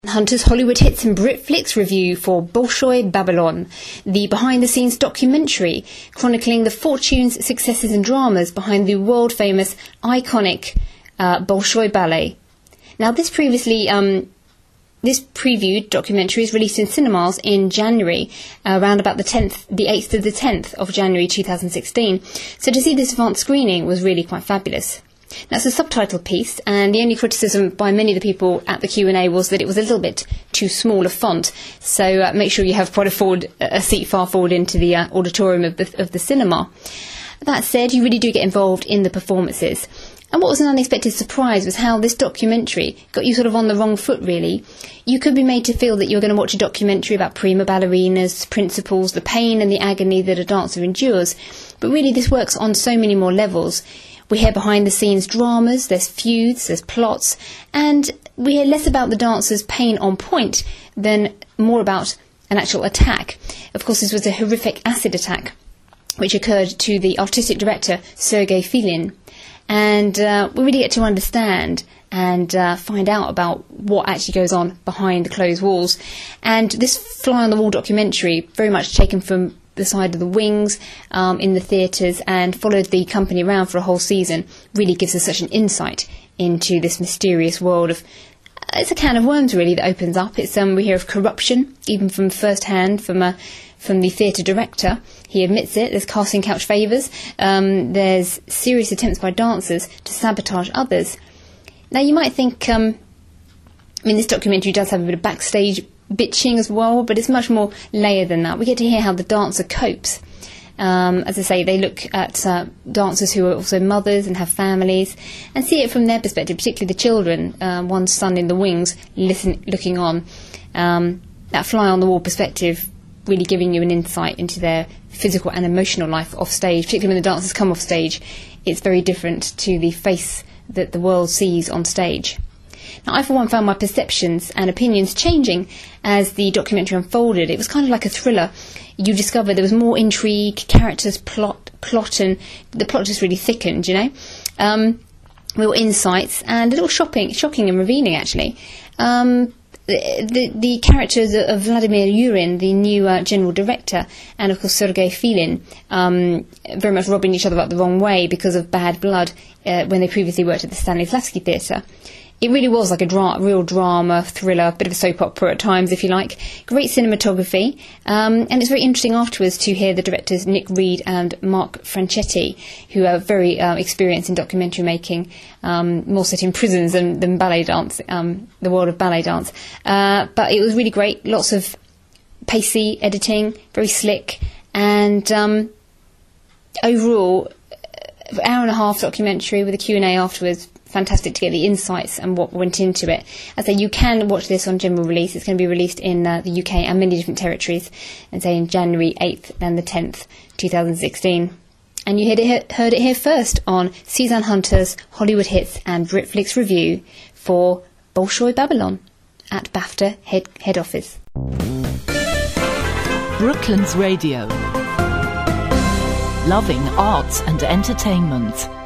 Hunter's Hollywood Hits and Britflix review for Bolshoi Babylon, the behind-the-scenes documentary chronicling the fortunes, successes and dramas behind the world-famous, iconic Bolshoi Ballet. Now, this previewed documentary is released in cinemas in January, around about the 8th to the 10th of January 2016. So to see this advanced screening was really quite fabulous. Now, it's a subtitle piece, and the only criticism by many of the people at the Q&A was that it was a little bit too small a font. So make sure you have quite a seat far forward into the auditorium of the cinema. That said, you really do get involved in the performances. And what was an unexpected surprise was how this documentary got you sort of on the wrong foot, really. You could be made to feel that you're going to watch a documentary about prima ballerinas, principles, the pain and the agony that a dancer endures. But really, this works on so many more levels. We hear behind-the-scenes dramas, there's feuds, there's plots, and we hear less about the dancer's pain on point than more about an actual attack. Of course, this was a horrific acid attack which occurred to the artistic director, Sergei Filin. And we really get to understand and find out about what actually goes on behind the closed walls. And this fly-on-the-wall documentary, very much taken from the side of the wings in the theatres and followed the company around for a whole season, really gives us such an insight into this mysterious world of... It's a can of worms, really, that opens up. It's we hear of corruption, even from first hand, from the theatre director. He admits it. There's casting couch favours. There's serious attempts by dancers to sabotage others. Now, you might think... this documentary does have a bit of backstage bitching as well, but it's much more layered than that. We get to hear how the dancer copes. As I say, they look at dancers who are also mothers and have families and see it from their perspective, particularly the children, one son in the wings looking on. That fly-on-the-wall perspective really giving you an insight into their physical and emotional life off stage, particularly when the dancers come off stage. It's very different to the face that the world sees on stage. Now, I, for one, found my perceptions and opinions changing as the documentary unfolded. It was kind of like a thriller. You discovered there was more intrigue, characters, plot, and the plot just really thickened, real insights, and a little shocking and revealing, actually. The characters of Vladimir Yurin, the new general director, and of course Sergei Filin, very much rubbing each other up the wrong way because of bad blood when they previously worked at the Stanislavski Theatre. It really was like a real drama, thriller, bit of a soap opera at times, if you like. Great cinematography, and it's very interesting afterwards to hear the directors Nick Reed and Mark Franchetti, who are very experienced in documentary making, more set in prisons than ballet dance, the world of ballet dance. But it was really great, lots of pacey editing, very slick, and overall, hour and a half documentary with a Q&A afterwards. Fantastic to get the insights and what went into it. As I say, you can watch this on general release. It's going to be released in the UK and many different territories, and say in January 8th and the 10th, 2016. And you heard it here first on Suzanne Hunter's Hollywood Hits and Britflix review for Bolshoi Babylon at BAFTA head office. Brooklands Radio. Loving arts and entertainment.